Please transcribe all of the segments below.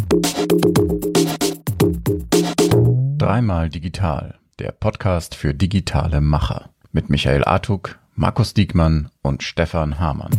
Dreimal digital, der Podcast für digitale Macher mit Michael Artuk, Markus Diekmann und Stefan Hamann.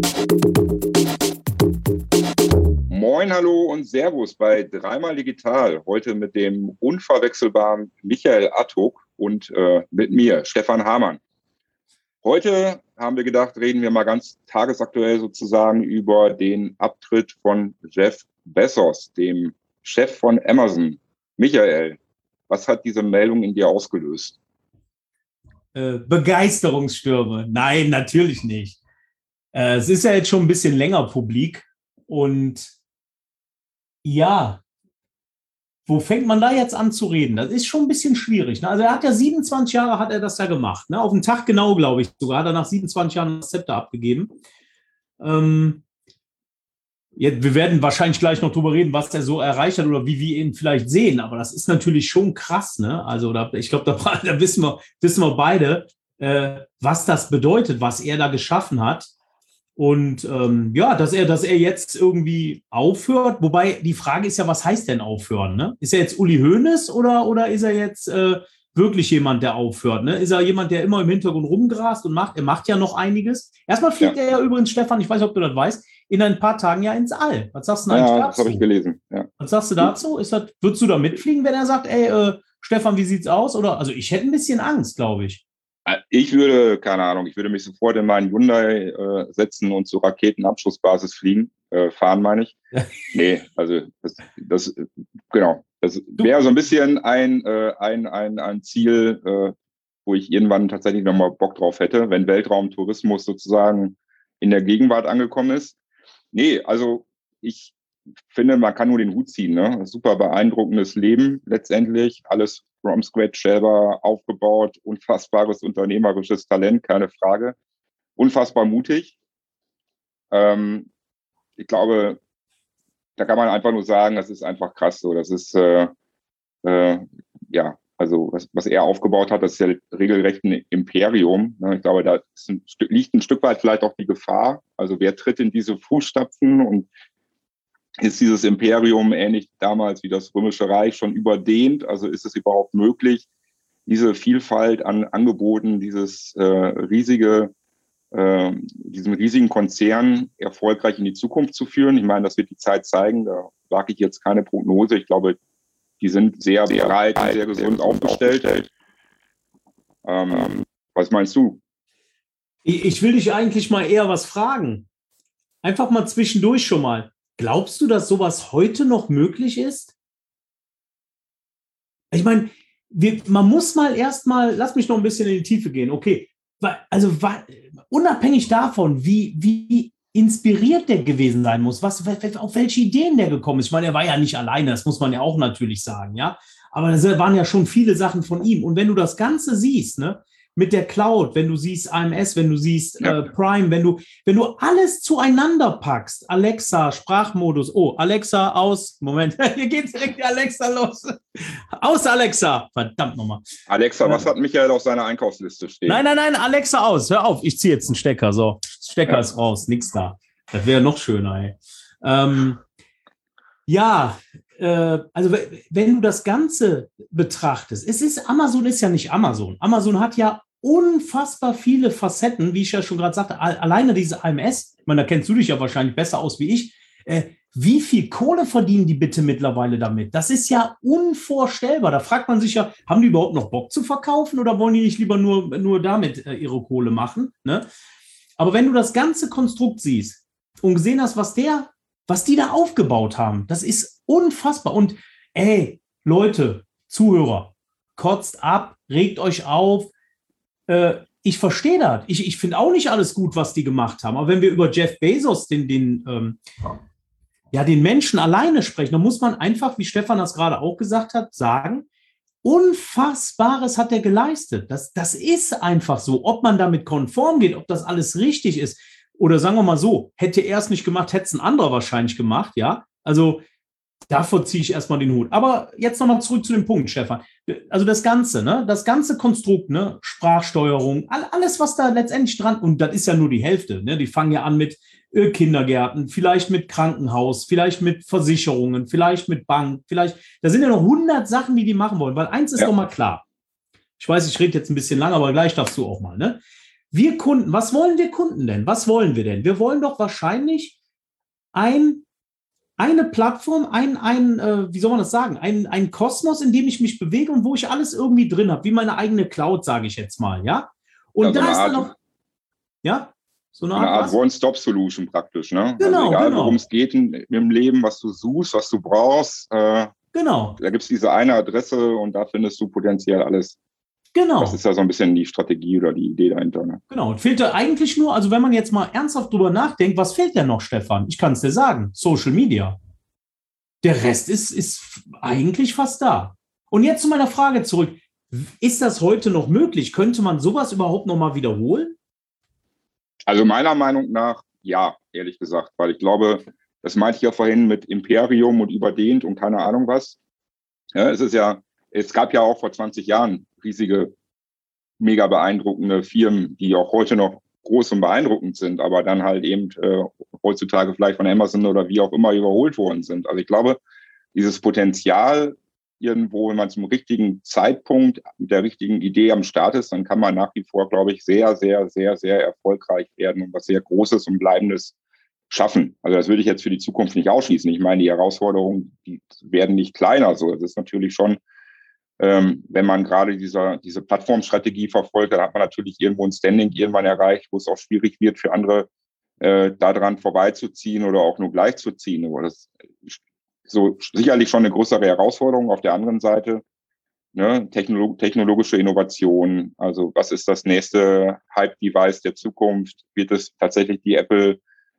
Moin, hallo und Servus bei Dreimal digital. Heute mit dem unverwechselbaren Michael Artuk und mit mir, Stefan Hamann. Heute haben wir gedacht, reden wir mal ganz tagesaktuell sozusagen über den Abtritt von Jeff Bezos, dem Chef von Amazon. Michael, was hat diese Meldung in dir ausgelöst? Begeisterungsstürme. Nein, natürlich nicht. Es ist ja jetzt schon ein bisschen länger publik. Und ja, wo fängt man da jetzt an zu reden? Das ist schon ein bisschen schwierig. Ne? Also er hat ja 27 Jahre hat er das ja gemacht. Ne? Auf den Tag genau, glaube ich sogar, hat er nach 27 Jahren das Zepter abgegeben. Wir werden wahrscheinlich gleich noch drüber reden, was er so erreicht hat oder wie wir ihn vielleicht sehen. Aber das ist natürlich schon krass. Ne? Also ich glaube, da wissen wir beide, was das bedeutet, was er da geschaffen hat. Und dass er jetzt irgendwie aufhört. Wobei die Frage ist ja, was heißt denn aufhören? Ne? Ist er jetzt Uli Hoeneß oder ist er jetzt wirklich jemand, der aufhört? Ne? Ist er jemand, der immer im Hintergrund rumgrast und macht? Er macht ja noch einiges. Erstmal fliegt er ja übrigens, Stefan, ich weiß nicht, ob du das weißt, in ein paar Tagen ja ins All. Was sagst du denn eigentlich dazu? Das habe ich gelesen. Ja. Was sagst du dazu? Würdest du da mitfliegen, wenn er sagt, Stefan, wie sieht's aus? Also ich hätte ein bisschen Angst, glaube ich. Ich würde mich sofort in meinen Hyundai setzen und zur Raketenabschussbasis fahren, meine ich. Nee, also das wäre so ein bisschen ein Ziel, wo ich irgendwann tatsächlich nochmal Bock drauf hätte, wenn Weltraumtourismus sozusagen in der Gegenwart angekommen ist. Nee, also ich finde, man kann nur den Hut ziehen. Ne? Super beeindruckendes Leben letztendlich, alles from scratch selber aufgebaut, unfassbares unternehmerisches Talent, keine Frage. Unfassbar mutig. Ich glaube, da kann man einfach nur sagen, das ist einfach krass so. Das ist, also was er aufgebaut hat, das ist ja regelrecht ein Imperium. Ne? Ich glaube, da liegt ein Stück weit vielleicht auch die Gefahr. Also wer tritt in diese Fußstapfen und ist dieses Imperium ähnlich damals wie das Römische Reich schon überdehnt? Also ist es überhaupt möglich, diese Vielfalt an Angeboten, diesen riesigen Konzern erfolgreich in die Zukunft zu führen? Ich meine, das wird die Zeit zeigen. Da wage ich jetzt keine Prognose. Ich glaube, die sind sehr breit und sehr gesund aufgestellt. Was meinst du? Ich will dich eigentlich mal eher was fragen. Einfach mal zwischendurch schon mal. Glaubst du, dass sowas heute noch möglich ist? Ich meine, man muss lass mich noch ein bisschen in die Tiefe gehen. Okay, also unabhängig davon, wie inspiriert der gewesen sein muss, auf welche Ideen der gekommen ist. Ich meine, er war ja nicht alleine, das muss man ja auch natürlich sagen, ja. Aber das waren ja schon viele Sachen von ihm. Und wenn du das Ganze siehst, ne, mit der Cloud, wenn du siehst AMS, wenn du siehst Prime, wenn du alles zueinander packst, Alexa, Sprachmodus, Alexa aus, Moment, hier geht direkt die Alexa los. Aus, Alexa, verdammt nochmal. Alexa, was hat Michael auf seiner Einkaufsliste stehen? Nein, Alexa aus, hör auf, ich ziehe jetzt einen Stecker, so, Stecker ist raus, nix da. Das wäre noch schöner, ey. Also wenn du das Ganze betrachtest, Amazon ist ja nicht Amazon. Amazon hat ja unfassbar viele Facetten, wie ich ja schon gerade sagte, alleine diese AMS, ich meine, da kennst du dich ja wahrscheinlich besser aus wie ich, wie viel Kohle verdienen die bitte mittlerweile damit? Das ist ja unvorstellbar. Da fragt man sich ja, haben die überhaupt noch Bock zu verkaufen oder wollen die nicht lieber nur damit ihre Kohle machen? Ne? Aber wenn du das ganze Konstrukt siehst und gesehen hast, was die da aufgebaut haben, das ist unfassbar. Und Leute, Zuhörer, kotzt ab, regt euch auf. Ich verstehe das. Ich finde auch nicht alles gut, was die gemacht haben. Aber wenn wir über Jeff Bezos, den Menschen alleine sprechen, dann muss man einfach, wie Stefan das gerade auch gesagt hat, sagen, Unfassbares hat er geleistet. Das ist einfach so. Ob man damit konform geht, ob das alles richtig ist, oder sagen wir mal so, hätte er es nicht gemacht, hätte es ein anderer wahrscheinlich gemacht, ja. Also davor ziehe ich erstmal den Hut. Aber jetzt nochmal zurück zu dem Punkt, Stefan. Also das Ganze, ne? Das ganze Konstrukt, ne? Sprachsteuerung, alles, was da letztendlich dran, und das ist ja nur die Hälfte, ne? Die fangen ja an mit Kindergärten, vielleicht mit Krankenhaus, vielleicht mit Versicherungen, vielleicht mit Bank, da sind ja noch 100 Sachen, die machen wollen, weil eins ist doch mal klar. Ich weiß, ich rede jetzt ein bisschen lang, aber gleich darfst du auch mal, ne? Wir Kunden, was wollen wir Kunden denn? Was wollen wir denn? Wir wollen doch wahrscheinlich eine Plattform, wie soll man das sagen, ein Kosmos, in dem ich mich bewege und wo ich alles irgendwie drin habe, wie meine eigene Cloud, sage ich jetzt mal, ja? Und ja, da ist dann noch, ja? So eine Art One-Stop-Solution praktisch, ne? Genau, also egal, worum es geht im Leben, was du suchst, was du brauchst, genau. Da gibt es diese eine Adresse und da findest du potenziell alles. Genau. Das ist ja so ein bisschen die Strategie oder die Idee dahinter. Ne? Genau. Und fehlt da eigentlich nur, also wenn man jetzt mal ernsthaft drüber nachdenkt, was fehlt denn noch, Stefan? Ich kann es dir sagen, Social Media. Der Rest ist eigentlich fast da. Und jetzt zu meiner Frage zurück. Ist das heute noch möglich? Könnte man sowas überhaupt noch mal wiederholen? Also meiner Meinung nach, ja, ehrlich gesagt. Weil ich glaube, das meinte ich ja vorhin mit Imperium und überdehnt und keine Ahnung was. Ja, es gab ja auch vor 20 Jahren riesige, mega beeindruckende Firmen, die auch heute noch groß und beeindruckend sind, aber dann halt eben heutzutage vielleicht von Amazon oder wie auch immer überholt worden sind. Also ich glaube, dieses Potenzial irgendwo, wenn man zum richtigen Zeitpunkt mit der richtigen Idee am Start ist, dann kann man nach wie vor, glaube ich, sehr, sehr, sehr, sehr erfolgreich werden und was sehr Großes und Bleibendes schaffen. Also das würde ich jetzt für die Zukunft nicht ausschließen. Ich meine, die Herausforderungen, die werden nicht kleiner. So, das ist natürlich schon, wenn man gerade diese Plattformstrategie verfolgt, dann hat man natürlich irgendwo ein Standing irgendwann erreicht, wo es auch schwierig wird für andere, daran vorbeizuziehen oder auch nur gleichzuziehen. Aber das ist so sicherlich schon eine größere Herausforderung. Auf der anderen Seite, ne, technologische Innovation. Also was ist das nächste Hype-Device der Zukunft? Wird es tatsächlich die Apple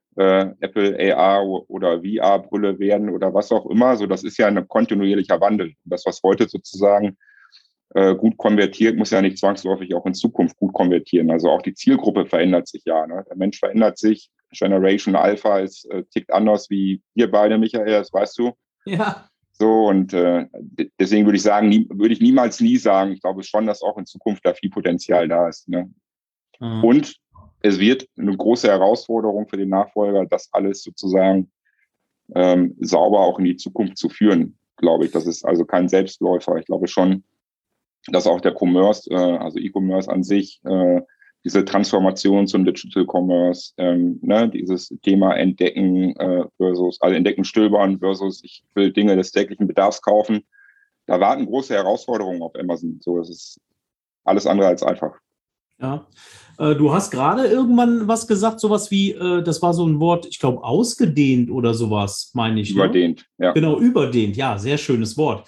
AR oder VR-Brille werden oder was auch immer? So, das ist ja ein kontinuierlicher Wandel. Das, was heute sozusagen gut konvertiert, muss ja nicht zwangsläufig auch in Zukunft gut konvertieren. Also auch die Zielgruppe verändert sich ja. Ne? Der Mensch verändert sich. Generation Alpha tickt anders wie wir beide, Michael, das weißt du. Ja. So, und deswegen würde ich niemals nie sagen, ich glaube schon, dass auch in Zukunft da viel Potenzial da ist. Ne? Mhm. Und es wird eine große Herausforderung für den Nachfolger, das alles sozusagen sauber auch in die Zukunft zu führen, glaube ich. Das ist also kein Selbstläufer. Ich glaube schon, dass auch der Commerce, also E-Commerce an sich, diese Transformation zum Digital Commerce, ne, dieses Thema Entdecken Entdecken, Stöbern versus ich will Dinge des täglichen Bedarfs kaufen. Da warten große Herausforderungen auf Amazon. So, das ist alles andere als einfach. Ja, du hast gerade irgendwann was gesagt, sowas wie, das war so ein Wort, ich glaube, ausgedehnt oder sowas, meine ich. Überdehnt, ne? Ja. Genau, überdehnt, ja, sehr schönes Wort.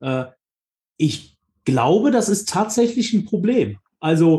Ich glaube, das ist tatsächlich ein Problem. Also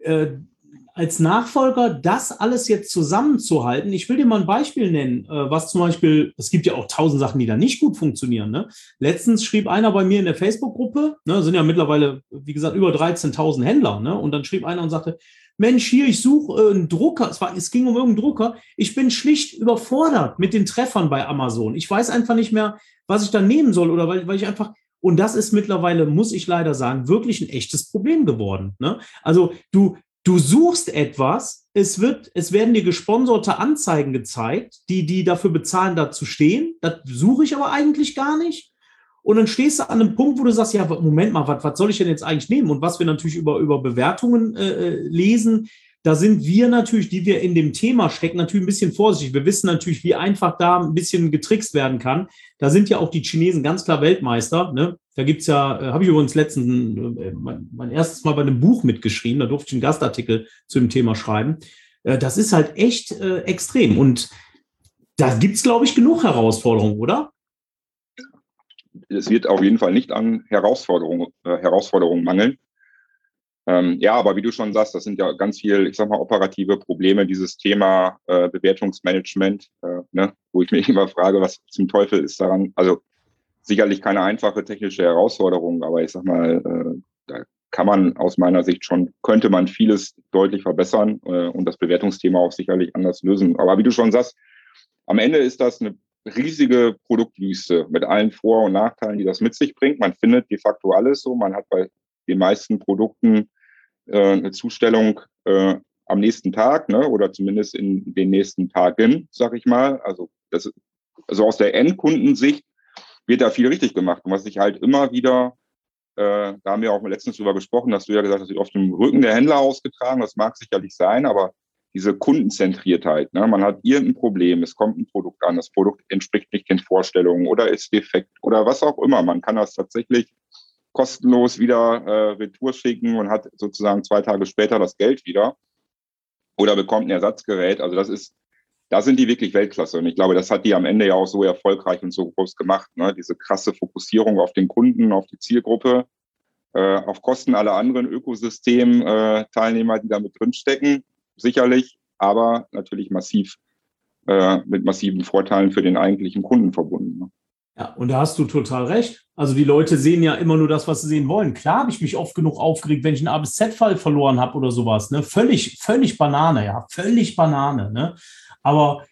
als Nachfolger das alles jetzt zusammenzuhalten. Ich will dir mal ein Beispiel nennen, was zum Beispiel, es gibt ja auch 1000 Sachen, die da nicht gut funktionieren. Ne? Letztens schrieb einer bei mir in der Facebook-Gruppe, ne, sind ja mittlerweile, wie gesagt, über 13.000 Händler. Ne? Und dann schrieb einer und sagte, Mensch, hier, ich suche einen Drucker. Es ging um irgendeinen Drucker. Ich bin schlicht überfordert mit den Treffern bei Amazon. Ich weiß einfach nicht mehr, was ich da nehmen soll oder weil ich einfach... Und das ist mittlerweile, muss ich leider sagen, wirklich ein echtes Problem geworden. Ne? Also du suchst etwas, es werden dir gesponserte Anzeigen gezeigt, die dafür bezahlen, da zu stehen. Das suche ich aber eigentlich gar nicht. Und dann stehst du an einem Punkt, wo du sagst, ja, Moment mal, was soll ich denn jetzt eigentlich nehmen? Und was wir natürlich über Bewertungen lesen, da sind wir natürlich, die wir in dem Thema stecken, natürlich ein bisschen vorsichtig. Wir wissen natürlich, wie einfach da ein bisschen getrickst werden kann. Da sind ja auch die Chinesen ganz klar Weltmeister. Ne? Da gibt's ja, habe ich übrigens letztens mein erstes Mal bei einem Buch mitgeschrieben. Da durfte ich einen Gastartikel zu dem Thema schreiben. Das ist halt echt extrem. Und da gibt's, glaube ich, genug Herausforderungen, oder? Es wird auf jeden Fall nicht an Herausforderungen mangeln. Ja, aber wie du schon sagst, das sind ja ganz viel, ich sag mal, operative Probleme, dieses Thema Bewertungsmanagement, ne, wo ich mich immer frage, was zum Teufel ist daran? Also sicherlich keine einfache technische Herausforderung, aber ich sag mal, da kann man aus meiner Sicht könnte man vieles deutlich verbessern und das Bewertungsthema auch sicherlich anders lösen. Aber wie du schon sagst, am Ende ist das eine riesige Produktwüste mit allen Vor- und Nachteilen, die das mit sich bringt. Man findet de facto alles so. Man hat bei den meisten Produkten eine Zustellung am nächsten Tag, ne, oder zumindest in den nächsten Tagen, sag ich mal. Also aus der Endkundensicht wird da viel richtig gemacht. Und was ich halt immer wieder, da haben wir auch letztens drüber gesprochen, dass du ja gesagt hast, das wird auf dem Rücken der Händler ausgetragen. Das mag sicherlich sein, aber diese Kundenzentriertheit, ne, man hat irgendein Problem, es kommt ein Produkt an, das Produkt entspricht nicht den Vorstellungen oder ist defekt oder was auch immer. Man kann das tatsächlich kostenlos wieder retour schicken und hat sozusagen 2 Tage später das Geld wieder oder bekommt ein Ersatzgerät. Also da sind die wirklich Weltklasse. Und ich glaube, das hat die am Ende ja auch so erfolgreich und so groß gemacht. Ne? Diese krasse Fokussierung auf den Kunden, auf die Zielgruppe, auf Kosten aller anderen Ökosystem-Teilnehmer, die da mit drinstecken, sicherlich, aber natürlich massiv mit massiven Vorteilen für den eigentlichen Kunden verbunden. Ne? Ja, und da hast du total recht. Also die Leute sehen ja immer nur das, was sie sehen wollen. Klar habe ich mich oft genug aufgeregt, wenn ich einen A bis Z-Fall verloren habe oder sowas. Ne? Völlig Banane, ja. Völlig Banane. Ne? Aber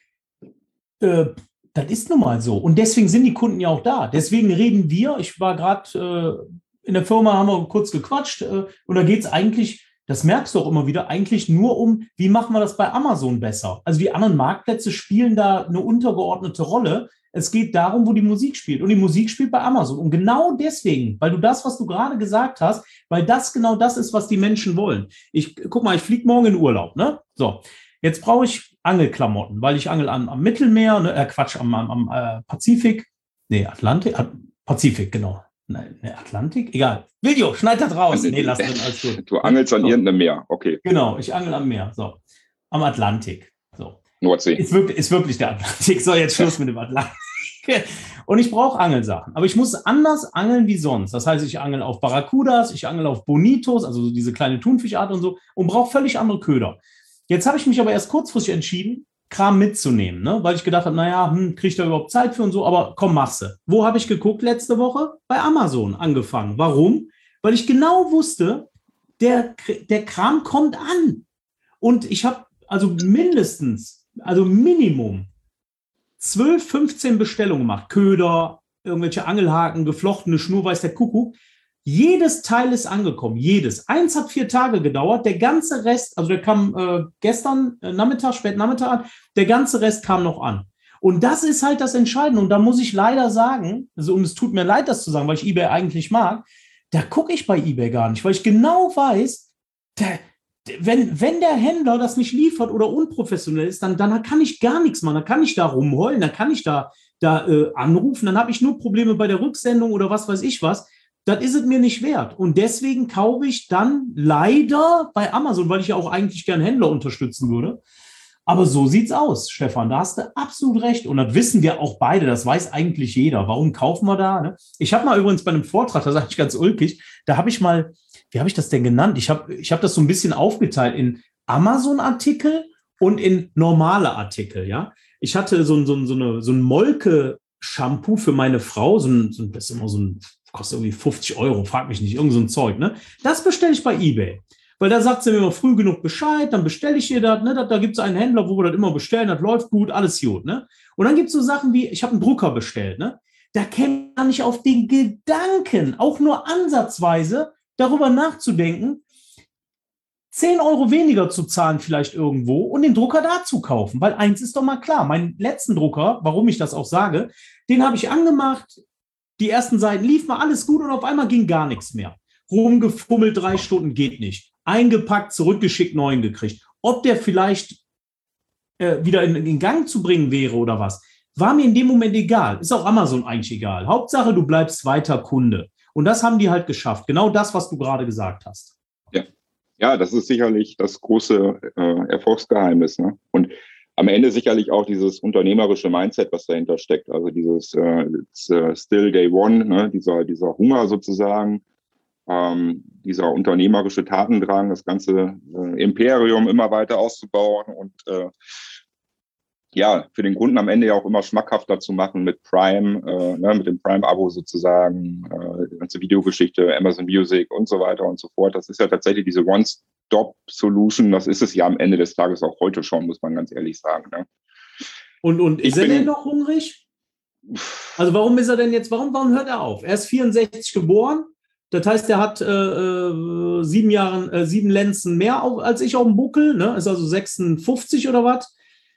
das ist nun mal so. Und deswegen sind die Kunden ja auch da. Deswegen reden wir, ich war gerade in der Firma, haben wir kurz gequatscht und da geht es eigentlich, das merkst du auch immer wieder, eigentlich nur um, wie machen wir das bei Amazon besser? Also die anderen Marktplätze spielen da eine untergeordnete Rolle. Es geht darum, wo die Musik spielt. Und die Musik spielt bei Amazon. Und genau deswegen, weil du das, was du gerade gesagt hast, weil das genau das ist, was die Menschen wollen. Guck mal, ich fliege morgen in Urlaub, ne? So, jetzt brauche ich Angelklamotten, weil ich angel am Mittelmeer, ne? Am Pazifik. Nee, Atlantik. Pazifik, genau. Nein, Atlantik? Egal. Video, schneid das raus. Nee, lass drin, alles gut. Du angelst an irgendeinem Meer, okay. Genau, ich angel am Meer. So, am Atlantik. So. Nordsee. Ist wirklich der Atlantik. So, jetzt Schluss mit dem Atlantik. Und ich brauche Angelsachen. Aber ich muss anders angeln wie sonst. Das heißt, ich angel auf Barracudas, ich angel auf Bonitos, also diese kleine Thunfischart und so, und brauche völlig andere Köder. Jetzt habe ich mich aber erst kurzfristig entschieden, Kram mitzunehmen, ne? Weil ich gedacht habe, naja, kriege ich da überhaupt Zeit für und so, aber komm, machst du. Wo habe ich geguckt letzte Woche? Bei Amazon angefangen. Warum? Weil ich genau wusste, der Kram kommt an. Und ich habe also Minimum 12, 15 Bestellungen gemacht. Köder, irgendwelche Angelhaken, geflochtene Schnur, weiß der Kuckuck. Jedes Teil ist angekommen, jedes. Eins hat 4 Tage gedauert, der ganze Rest, also der kam gestern Nachmittag, spät Nachmittag, der ganze Rest kam noch an. Und das ist halt das Entscheidende. Und da muss ich leider sagen, also, und es tut mir leid, das zu sagen, weil ich eBay eigentlich mag, da gucke ich bei eBay gar nicht, weil ich genau weiß, wenn der Händler das nicht liefert oder unprofessionell ist, dann kann ich gar nichts machen. Dann kann ich da rumheulen, dann kann ich da anrufen, dann habe ich nur Probleme bei der Rücksendung oder was weiß ich was. Das ist es mir nicht wert. Und deswegen kaufe ich dann leider bei Amazon, weil ich ja auch eigentlich gerne Händler unterstützen würde. Aber so sieht's aus, Stefan. Da hast du absolut recht. Und das wissen wir auch beide. Das weiß eigentlich jeder. Warum kaufen wir da? Ne? Ich habe mal übrigens bei einem Vortrag, das ist eigentlich ganz ulkig, da habe ich mal, wie habe ich das denn genannt? Ich hab das so ein bisschen aufgeteilt in Amazon-Artikel und in normale Artikel. Ja, ich hatte so ein Molke-Shampoo für meine Frau. Das ist immer so ein, kostet irgendwie 50 €, frag mich nicht, irgend so ein Zeug. Ne? Das bestelle ich bei eBay. Weil da sagt sie mir immer früh genug Bescheid, dann bestelle ich ihr das. Ne? Da gibt es einen Händler, wo wir das immer bestellen, das läuft gut, alles gut. Ne? Und dann gibt es so Sachen wie, ich habe einen Drucker bestellt. Ne? Da käme man nicht auf den Gedanken, auch nur ansatzweise, darüber nachzudenken, 10 € weniger zu zahlen vielleicht irgendwo und den Drucker da zu kaufen. Weil eins ist doch mal klar, meinen letzten Drucker, warum ich das auch sage, den habe ich angemacht, die ersten Seiten lief mal alles gut und auf einmal ging gar nichts mehr. Rumgefummelt, 3 Stunden geht nicht. Eingepackt, zurückgeschickt, neuen gekriegt. Ob der vielleicht wieder in Gang zu bringen wäre oder was, war mir in dem Moment egal. Ist auch Amazon eigentlich egal. Hauptsache, du bleibst weiter Kunde. Und das haben die halt geschafft. Genau das, was du gerade gesagt hast. Ja, das ist sicherlich das große Erfolgsgeheimnis. Ne? Und am Ende sicherlich auch dieses unternehmerische Mindset, was dahinter steckt. Also dieses Still Day One, ne? dieser Hunger sozusagen, dieser unternehmerische Tatendrang, das ganze Imperium immer weiter auszubauen und für den Kunden am Ende ja auch immer schmackhafter zu machen mit Prime, mit dem Prime-Abo sozusagen, die ganze Videogeschichte, Amazon Music und so weiter und so fort. Das ist ja tatsächlich diese One-Stop-Solution. Das ist es ja am Ende des Tages auch heute schon, muss man ganz ehrlich sagen. Ne? Und ist er denn noch hungrig? Also warum ist er denn jetzt, warum hört er auf? Er ist 64 geboren. Das heißt, der hat 7 Lenzen mehr als ich auf dem Buckel, ne? Ist also 56 oder was.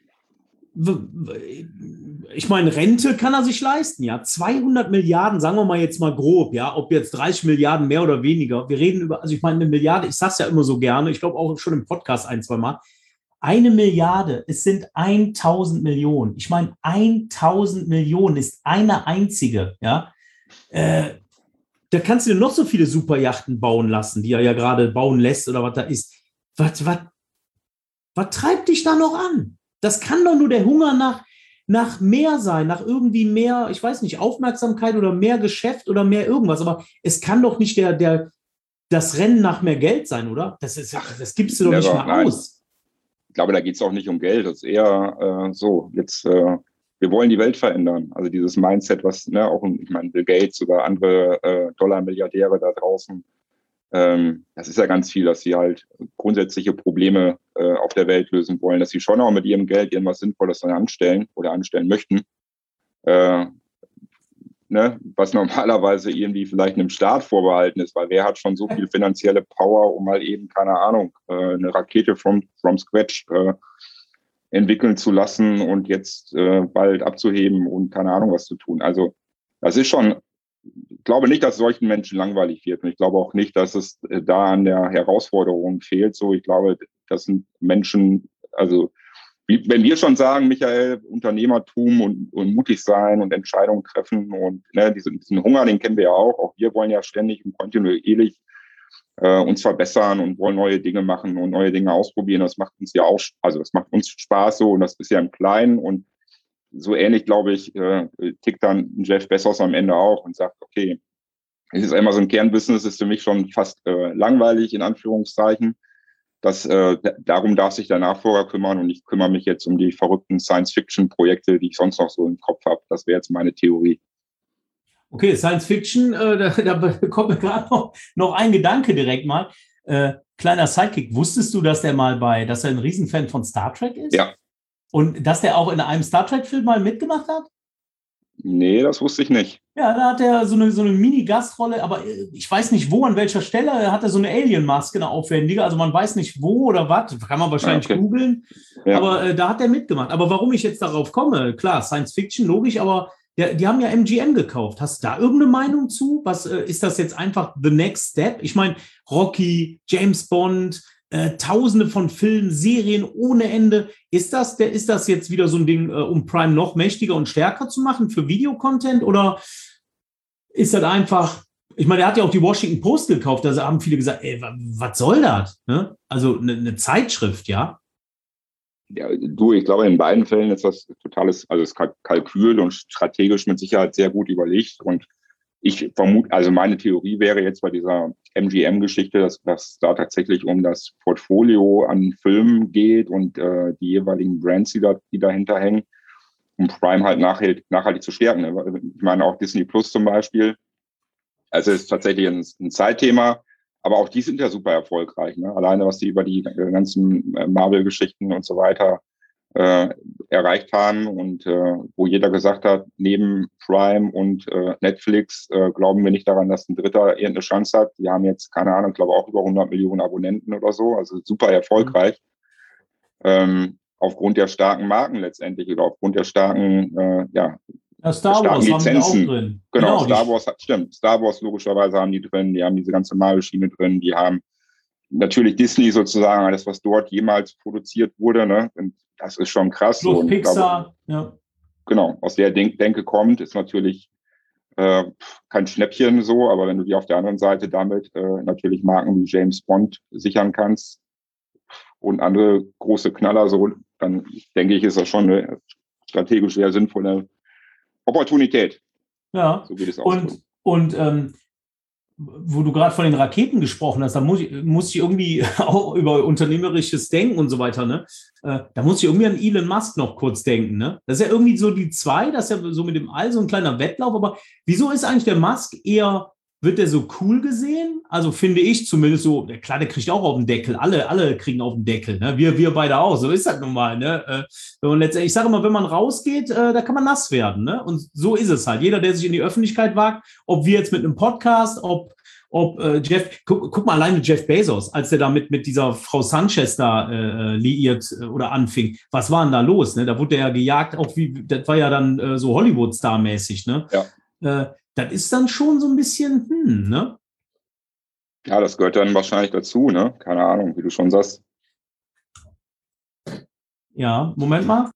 Ich meine, Rente kann er sich leisten, ja. 200 Milliarden, sagen wir mal jetzt mal grob, ja. Ob jetzt 30 Milliarden mehr oder weniger. Wir reden über, also ich meine, 1 Milliarde, ich sage es ja immer so gerne, ich glaube auch schon im Podcast 1-2 Mal. 1 Milliarde, es sind 1000 Millionen. Ich meine, 1000 Millionen ist eine einzige, ja. Da kannst du dir noch so viele Superjachten bauen lassen, die er ja gerade bauen lässt oder was da ist. Was treibt dich da noch an? Das kann doch nur der Hunger nach mehr sein, nach irgendwie mehr, ich weiß nicht, Aufmerksamkeit oder mehr Geschäft oder mehr irgendwas. Aber es kann doch nicht das Rennen nach mehr Geld sein, oder? Das gibst du doch nicht mal aus. Ich glaube, da geht es auch nicht um Geld. Das ist eher wir wollen die Welt verändern. Also dieses Mindset, was auch, ich meine, Bill Gates oder andere Dollar-Milliardäre da draußen, das ist ja ganz viel, dass sie halt grundsätzliche Probleme auf der Welt lösen wollen, dass sie schon auch mit ihrem Geld irgendwas Sinnvolles anstellen oder anstellen möchten. Was normalerweise irgendwie vielleicht einem Staat vorbehalten ist, weil wer hat schon so viel finanzielle Power, um mal eben, keine Ahnung, eine Rakete from scratch entwickeln zu lassen und jetzt bald abzuheben und keine Ahnung was zu tun. Also das ist schon, ich glaube nicht, dass solchen Menschen langweilig wird. Und ich glaube auch nicht, dass es da an der Herausforderung fehlt. So, ich glaube, das sind Menschen, also wenn wir schon sagen, Michael, Unternehmertum und mutig sein und Entscheidungen treffen und diesen Hunger, den kennen wir ja auch. Auch wir wollen ja ständig und kontinuierlich uns verbessern und wollen neue Dinge machen und neue Dinge ausprobieren. Das macht uns ja auch, also das macht uns Spaß so und das ist ja im Kleinen und so ähnlich, glaube ich, tickt dann Jeff Bezos am Ende auch und sagt, okay, es ist einmal so ein Kernbusiness, ist für mich schon fast langweilig, in Anführungszeichen. Darum darf sich der Nachfolger kümmern und ich kümmere mich jetzt um die verrückten Science-Fiction-Projekte, die ich sonst noch so im Kopf habe. Das wäre jetzt meine Theorie. Okay, Science Fiction, da kommt mir gerade noch ein Gedanke direkt mal. Kleiner Sidekick, wusstest du, dass er ein Riesenfan von Star Trek ist? Ja. Und dass der auch in einem Star Trek-Film mal mitgemacht hat? Nee, das wusste ich nicht. Ja, da hat er so eine Mini-Gastrolle, aber ich weiß nicht wo, an welcher Stelle. Er hatte so eine Alien-Maske, eine aufwendige. Also man weiß nicht wo oder was, kann man wahrscheinlich googeln. Ja. Aber da hat er mitgemacht. Aber warum ich jetzt darauf komme, klar, Science Fiction, logisch, aber die haben ja MGM gekauft. Hast du da irgendeine Meinung zu? Was ist das jetzt einfach the next step? Ich meine, Rocky, James Bond, Tausende von Filmen, Serien ohne Ende. Ist das jetzt wieder so ein Ding, um Prime noch mächtiger und stärker zu machen für Videocontent? Oder ist das einfach, ich meine, er hat ja auch die Washington Post gekauft, also haben viele gesagt, ey, was soll das? Ne? Also eine Zeitschrift, ja? Ja, ich glaube, in beiden Fällen ist das totales, also das Kalkül und strategisch mit Sicherheit sehr gut überlegt. Und ich vermute, also meine Theorie wäre jetzt bei dieser MGM-Geschichte, dass da tatsächlich um das Portfolio an Filmen geht und die jeweiligen Brands, die dahinter hängen, um Prime halt nachhaltig zu stärken. Ne? Ich meine auch Disney Plus zum Beispiel. Also es ist tatsächlich ein Zeitthema, aber auch die sind ja super erfolgreich. Ne? Alleine, was die über die ganzen Marvel-Geschichten und so weiter erreicht haben und wo jeder gesagt hat, neben Prime und Netflix glauben wir nicht daran, dass ein Dritter irgendeine Chance hat. Die haben jetzt, keine Ahnung, ich glaube auch über 100 Millionen Abonnenten oder so, also super erfolgreich. Aufgrund der starken Marken letztendlich oder aufgrund der starken Star Wars Lizenzen. Haben die auch drin. Genau, Star Wars, stimmt. Star Wars logischerweise haben die drin, die haben diese ganze Marvel-Schiene drin, die haben natürlich Disney sozusagen, alles, was dort jemals produziert wurde, ne? Und das ist schon krass. Plus und Pixar, ja. Genau, aus der Denke kommt, ist natürlich kein Schnäppchen so, aber wenn du dir auf der anderen Seite damit natürlich Marken wie James Bond sichern kannst und andere große Knaller so, dann denke ich, ist das schon eine strategisch sehr sinnvolle Opportunität. Ja, so geht es auch. Und wo du gerade von den Raketen gesprochen hast, da muss ich irgendwie auch über unternehmerisches Denken und so weiter, ne? Da muss ich irgendwie an Elon Musk noch kurz denken, ne? Das ist ja irgendwie so die zwei, das ist ja so mit dem All so ein kleiner Wettlauf, aber wieso ist eigentlich der Musk wird der so cool gesehen? Also finde ich zumindest so, klar, der kriegt auch auf den Deckel, alle kriegen auf den Deckel, ne? Wir beide auch, so ist das nun mal, ne? Und letztendlich, ich sage immer, wenn man rausgeht, da kann man nass werden, ne? Und so ist es halt. Jeder, der sich in die Öffentlichkeit wagt, ob wir jetzt mit einem Podcast, ob ob Jeff, guck mal alleine Jeff Bezos, als der da mit dieser Frau Sanchez da liiert oder anfing. Was war denn da los? Ne? Da wurde der ja gejagt, auch das war ja dann so Hollywood-Star-mäßig. Ne? Ja. Das ist dann schon so ein bisschen, ne? Ja, das gehört dann wahrscheinlich dazu, ne? Keine Ahnung, wie du schon sagst. Ja, Moment mal.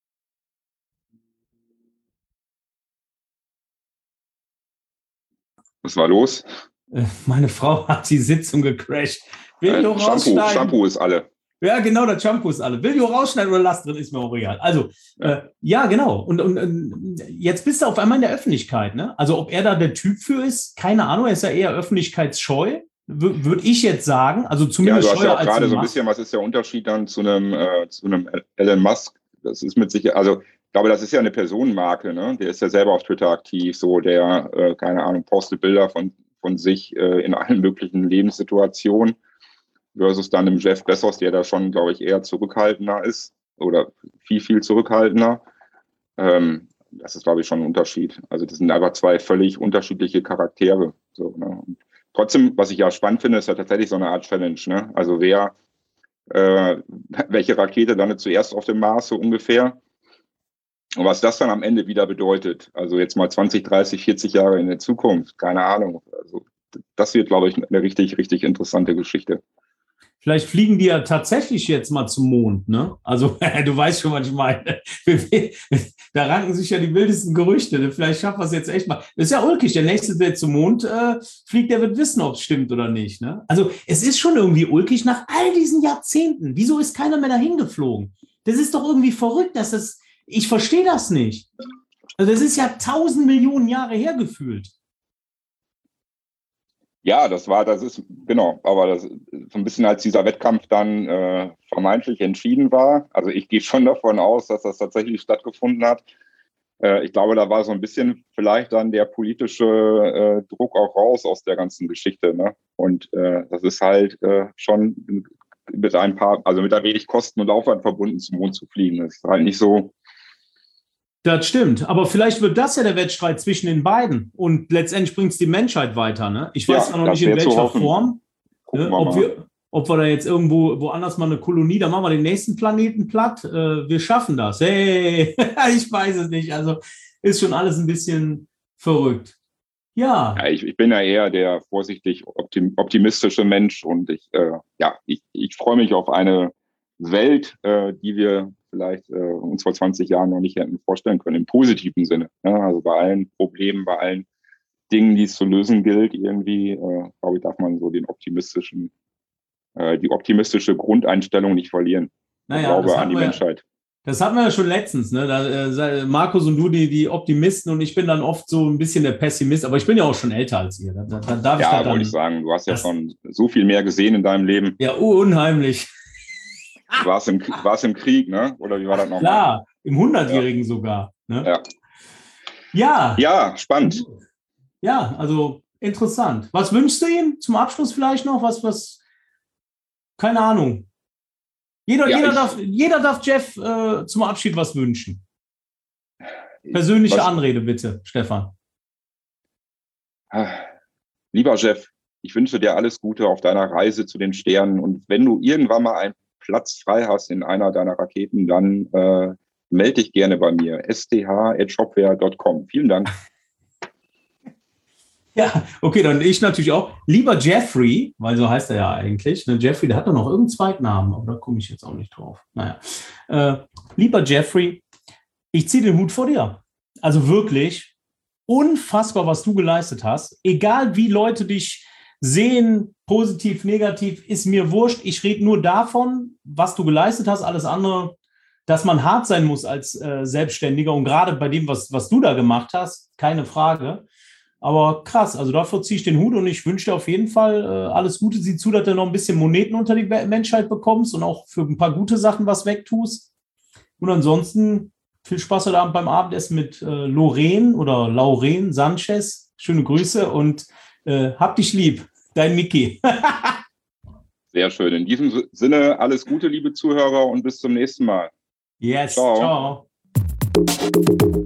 Was war los? Meine Frau hat die Sitzung gecrashed. Shampoo ist alle. Ja, genau, das Shampoo ist alle. Will du rausschneiden oder lass drin, ist mir auch egal. Also, ja, genau. Und jetzt bist du auf einmal in der Öffentlichkeit, ne? Also, ob er da der Typ für ist, keine Ahnung, er ist ja eher öffentlichkeitsscheu, würde ich jetzt sagen. Also zumindest ja, du hast ja auch gerade so ein Musk. bisschen, was ist der Unterschied dann zu einem Elon Musk? Das ist mit Sicherheit, also ich glaube, das ist ja eine Personenmarke, ne? Der ist ja selber auf Twitter aktiv, so der, keine Ahnung, postet Bilder von sich in allen möglichen Lebenssituationen. Versus dann dem Jeff Bezos, der da schon, glaube ich, eher zurückhaltender ist oder viel, viel zurückhaltender. Das ist, glaube ich, schon ein Unterschied. Also das sind einfach zwei völlig unterschiedliche Charaktere. So, ne? Und trotzdem, was ich ja spannend finde, ist ja tatsächlich so eine Art Challenge. Ne? Also welche Rakete landet zuerst auf dem Mars so ungefähr? Und was das dann am Ende wieder bedeutet, also jetzt mal 20, 30, 40 Jahre in der Zukunft, keine Ahnung. Also das wird, glaube ich, eine richtig, richtig interessante Geschichte. Vielleicht fliegen die ja tatsächlich jetzt mal zum Mond, ne? Also, du weißt schon, was ich meine. Da ranken sich ja die wildesten Gerüchte. Ne? Vielleicht schaffen wir es jetzt echt mal. Das ist ja ulkig. Der Nächste, der zum Mond fliegt, der wird wissen, ob es stimmt oder nicht. Ne? Also, es ist schon irgendwie ulkig nach all diesen Jahrzehnten. Wieso ist keiner mehr dahin geflogen? Das ist doch irgendwie verrückt, ich verstehe das nicht. Also, das ist ja 1000 Millionen Jahre her gefühlt. Ja, das ist, genau, aber das so ein bisschen, als dieser Wettkampf dann vermeintlich entschieden war. Also ich gehe schon davon aus, dass das tatsächlich stattgefunden hat. Ich glaube, da war so ein bisschen vielleicht dann der politische Druck auch raus aus der ganzen Geschichte. Ne? Und das ist halt schon mit ein wenig Kosten und Aufwand verbunden, zum Mond zu fliegen. Das ist halt nicht so. Das stimmt, aber vielleicht wird das ja der Wettstreit zwischen den beiden und letztendlich bringt es die Menschheit weiter. Ne? Ich weiß noch nicht, in welcher Form, ne? Ob wir da jetzt irgendwo woanders mal eine Kolonie, da machen wir den nächsten Planeten platt. Wir schaffen das. Hey, ich weiß es nicht. Also ist schon alles ein bisschen verrückt. Ja. Ich bin ja eher der vorsichtig optimistische Mensch und ich freue mich auf eine Welt, die wir vielleicht uns vor 20 Jahren noch nicht hätten vorstellen können, im positiven Sinne. Ja, also bei allen Problemen, bei allen Dingen, die es zu lösen gilt, irgendwie, glaube ich, darf man so die optimistische Grundeinstellung nicht verlieren. Naja, ich glaube an die Menschheit. Das hatten wir ja schon letztens, ne? Da, Markus und du, die Optimisten und ich bin dann oft so ein bisschen der Pessimist, aber ich bin ja auch schon älter als ihr. Wollte ich sagen, du hast ja schon so viel mehr gesehen in deinem Leben. Ja, unheimlich. Du warst im Krieg, ne? Oder wie war das nochmal? Klar, im 100-Jährigen sogar. Ne? Ja. Ja, spannend. Ja, also interessant. Was wünschst du ihm zum Abschluss vielleicht noch? Was? Keine Ahnung. Jeder darf Jeff zum Abschied was wünschen. Persönliche Anrede bitte, Stefan. Lieber Jeff, ich wünsche dir alles Gute auf deiner Reise zu den Sternen und wenn du irgendwann mal einen Platz frei hast in einer deiner Raketen, dann melde dich gerne bei mir. sth@shopware.com. Vielen Dank. Ja, okay, dann ich natürlich auch. Lieber Jeffrey, weil so heißt er ja eigentlich. Ne? Jeffrey, der hat doch noch irgendeinen Zweitnamen, aber da komme ich jetzt auch nicht drauf. Naja. Lieber Jeffrey, ich ziehe den Hut vor dir. Also wirklich unfassbar, was du geleistet hast. Egal wie Leute dich sehen, positiv, negativ, ist mir wurscht. Ich rede nur davon, was du geleistet hast. Alles andere, dass man hart sein muss als Selbstständiger. Und gerade bei dem, was du da gemacht hast, keine Frage. Aber krass, also dafür ziehe ich den Hut und ich wünsche dir auf jeden Fall alles Gute. Sieh zu, dass du noch ein bisschen Moneten unter die Menschheit bekommst und auch für ein paar gute Sachen was wegtust. Und ansonsten viel Spaß heute Abend beim Abendessen mit Lauren Sanchez. Schöne Grüße und hab dich lieb. Dein Micky. Sehr schön. In diesem Sinne alles Gute, liebe Zuhörer und bis zum nächsten Mal. Yes, ciao.